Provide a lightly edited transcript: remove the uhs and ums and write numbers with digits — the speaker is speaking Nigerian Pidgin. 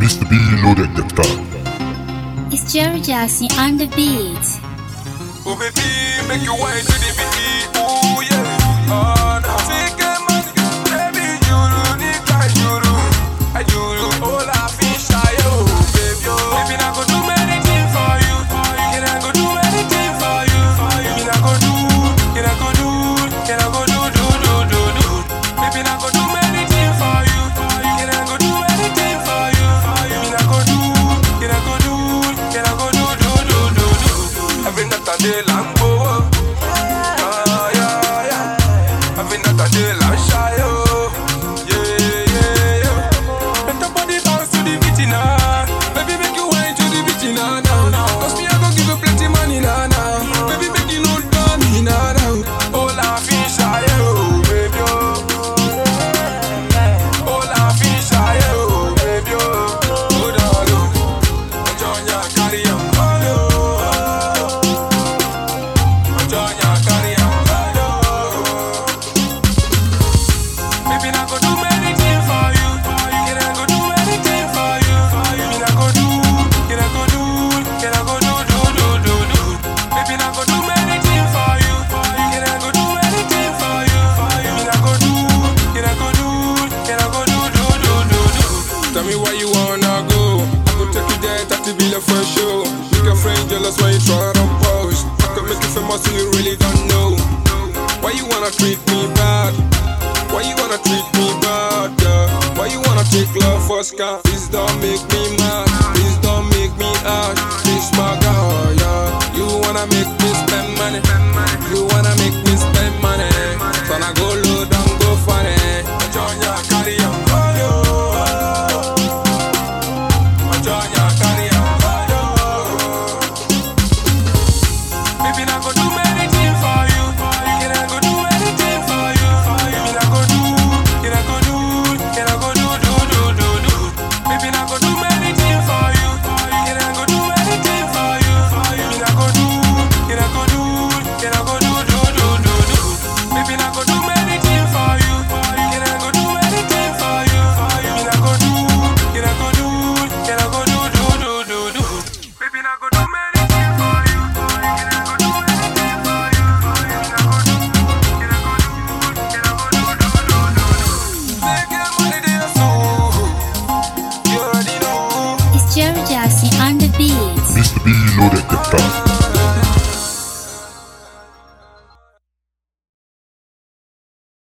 Mr. B loaded the track. It's Jerry Jassy on the beat. Oh baby, make you wine to the beat. Oh yeah, oh no. Take a man, baby, you need like you all I feel shy, oh baby, oh. Baby, I go do anything for you. Can I go do anything for you? Baby, I go do, can I go do, can I go do. Baby, I go do anything for you. Can I go do anything for you? Baby, I go do, can I go do, can I go do. Every night and day long go, every night and day long shy, oh, yeah. Let your body bounce to the beat now, baby make you wine to the beat now. Cause me I go give you plenty money now, baby make you know me now. All I feel shy, oh baby, all I feel shy, oh baby, oh darling, enjoy your career. Baby, I go do anything for you. Can I go do anything for you? Baby, I go do, can I go do, can I go do. Baby, I go do anything for you. Can I go do anything for you? Baby, I go do, can I go do, can I go do. Tell me where you wanna go. I go take you there, that to be the first show. Make a friend jealous when you try to post. I can make you famous and you really don't know. Why you wanna treat me bad? Why you wanna treat me bad, yeah? Why you wanna take love for scar? Please don't make me mad. Please don't make me out. This my girl, yeah. You wanna make me spend money. You wanna make me spend money. So I go low, don't go funny. Enjoy your career, enjoy your career. Baby, I go do anything for you. Can I go do anything for you? Baby, I go do, can I go do, can I go do. Baby, I go do anything for you. Can I go do anything for you? Baby, I go do, can I go do, can I go do. Baby, I go do anything for you. Can I go do anything for you? Baby, I go do, can I go do, can I go do. Baby, I go do anything for you. Can I go do anything for you? Baby, I go do, can I go do, can I go do. Take your money there, so you already know. It's Jerry Jassy on the beat. Mr. B loaded the track.